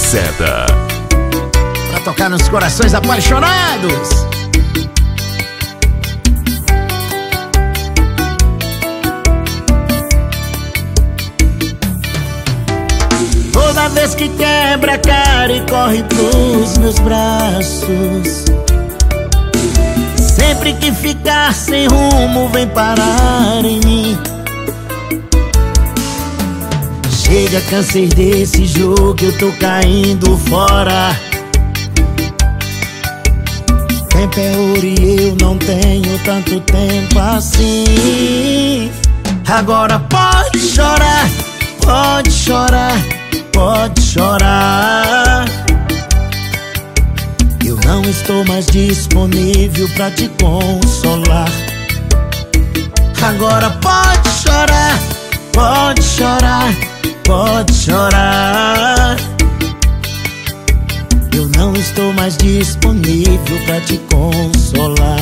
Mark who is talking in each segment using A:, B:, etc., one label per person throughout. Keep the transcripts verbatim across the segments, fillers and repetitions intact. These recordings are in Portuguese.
A: Lacerda.
B: Pra tocar nos corações apaixonados. Toda vez que quebra a cara e corre pros meus braços, sempre que ficar sem rumo vem parar em mim. Chega, cansei desse jogo, eu tô caindo fora. Tempo é ouro e eu não tenho tanto tempo assim. Agora pode chorar, pode chorar, pode chorar. Eu não estou mais disponível pra te consolar. Agora pode chorar, pode chorar, pode chorar. Eu não estou mais disponível pra te consolar.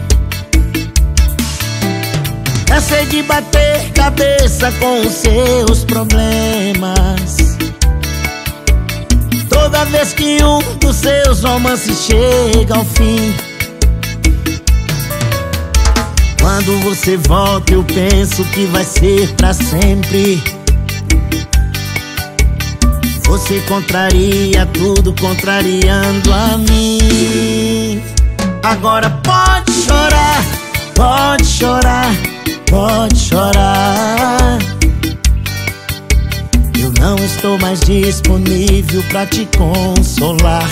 B: Cansei de bater cabeça com os seus problemas. Toda vez que um dos seus romances chega ao fim, quando você volta eu penso que vai ser pra sempre. Você contraria tudo, contrariando a mim. Agora pode chorar, pode chorar, pode chorar. Eu não estou mais disponível pra te consolar.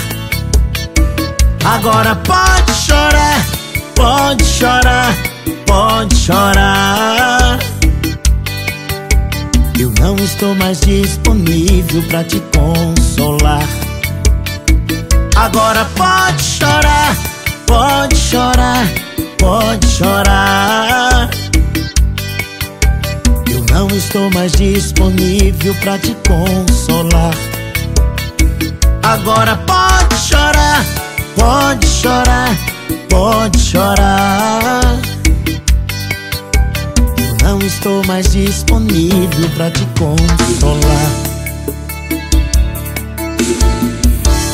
B: Agora pode chorar, pode chorar, pode chorar. Eu não estou mais disponível pra te consolar. Agora pode chorar, pode chorar, pode chorar. Eu não estou mais disponível pra te consolar. Agora pode chorar, pode chorar, pode chorar. Eu não estou mais disponível pra te consolar.